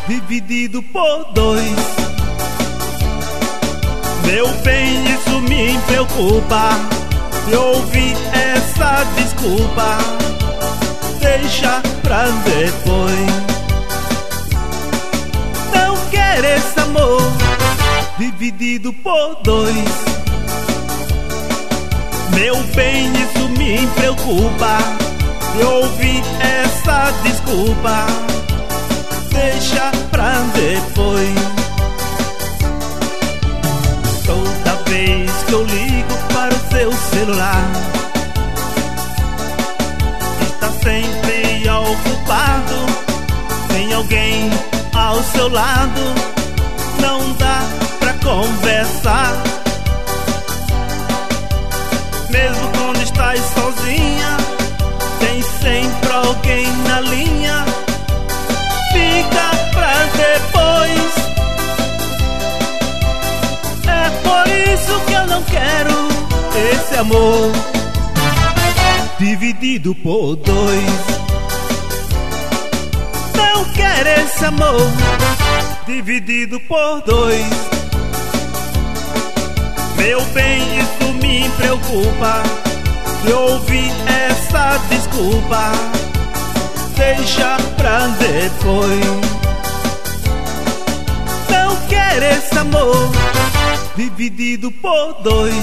dividido por dois. Meu bem, isso me preocupa. De ouvir essa desculpa, deixa pra depois. Não quero esse amor dividido por dois. Meu bem, isso me preocupa. De ouvir essa desculpa, deixa pra depois. Toda vez que eu ligo para o seu celular, está sempre ocupado. Tem alguém ao seu lado, não dá pra conversar. Mesmo quando estás sozinha, tem sempre alguém na linha. Fica pra depois. É por isso que eu não quero esse amor dividido por dois. Não quero esse amor dividido por dois. Meu bem, isso me preocupa. De ouvir essa desculpa, deixa pra depois. Não quero esse amor dividido por dois.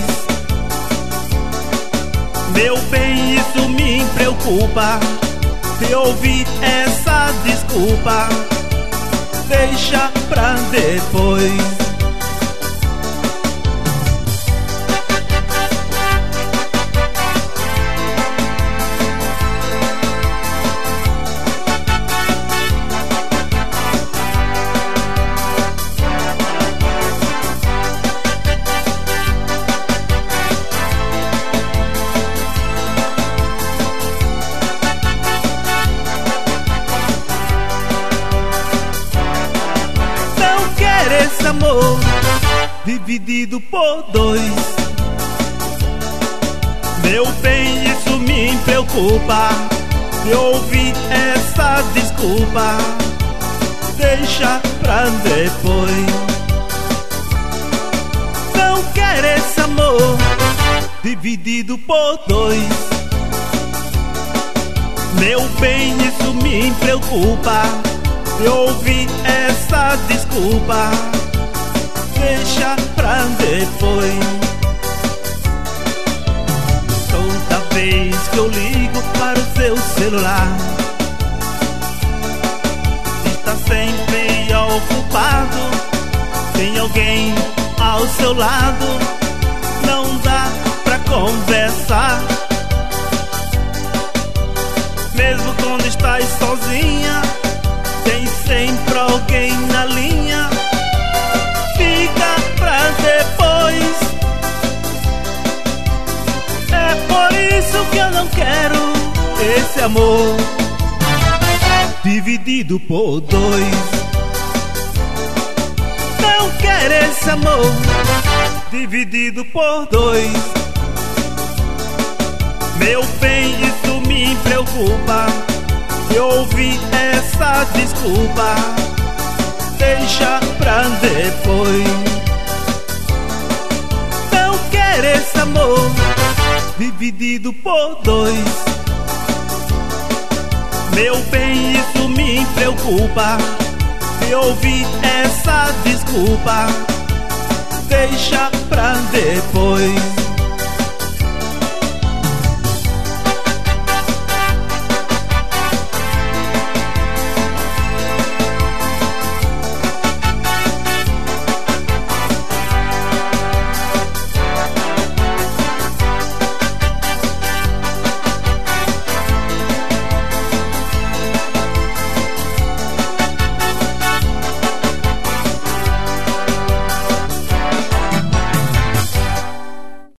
Meu bem, isso me preocupa. De ouvir essa desculpa, deixa pra depois. Esse amor dividido por dois. Meu bem, isso me preocupa. De ouvir essa desculpa, deixa pra depois. Não quero esse amor dividido por dois. Meu bem, isso me preocupa. De ouvir essa desculpa, deixa pra depois. Toda vez que eu ligo para o seu celular, está sempre ocupado. Tem alguém ao seu lado, não dá pra conversar. Mesmo quando estás sozinha, tem sempre alguém na linha. Fica pra depois. É por isso que eu não quero esse amor dividido por dois. Não quero esse amor dividido por dois. Meu bem, isso me preocupa. De ouvir essa desculpa, deixa pra depois. Não quero esse amor dividido por dois. Meu bem, isso me preocupa. De ouvir essa desculpa, deixa pra depois.